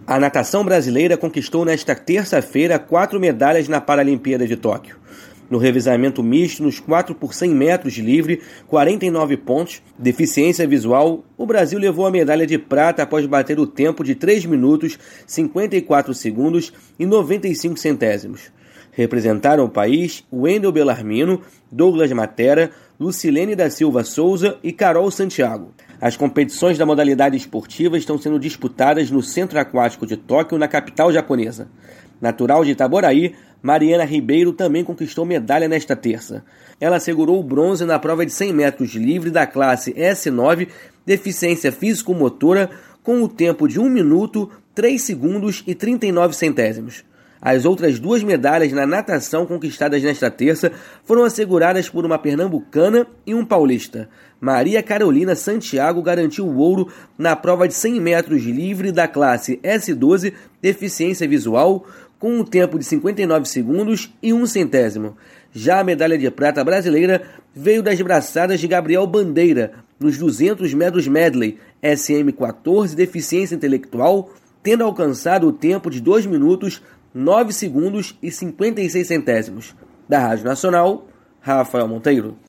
A natação brasileira conquistou nesta terça-feira 4 medalhas na Paralimpíada de Tóquio. No revezamento misto, nos 4 por 100 metros de livre, 49 pontos, deficiência visual, o Brasil levou a medalha de prata após bater o tempo de 3 minutos, 54 segundos e 95 centésimos. Representaram o país Wendel Bellarmino, Douglas Matera, Lucilene da Silva Souza e Carol Santiago. As competições da modalidade esportiva estão sendo disputadas no Centro Aquático de Tóquio, na capital japonesa. Natural de Itaboraí, Mariana Ribeiro também conquistou medalha nesta terça. Ela segurou o bronze na prova de 100 metros de livre da classe S9, deficiência físico-motora, com o tempo de 1 minuto, 3 segundos e 39 centésimos. As outras 2 medalhas na natação conquistadas nesta terça foram asseguradas por uma pernambucana e um paulista. Maria Carolina Santiago garantiu o ouro na prova de 100 metros de livre da classe S12, deficiência visual, com um tempo de 59 segundos e 1 centésimo. Já a medalha de prata brasileira veio das braçadas de Gabriel Bandeira, nos 200 metros medley, SM14, deficiência intelectual, tendo alcançado o tempo de 2 minutos, 9 segundos e 56 centésimos. Da Rádio Nacional, Rafael Monteiro.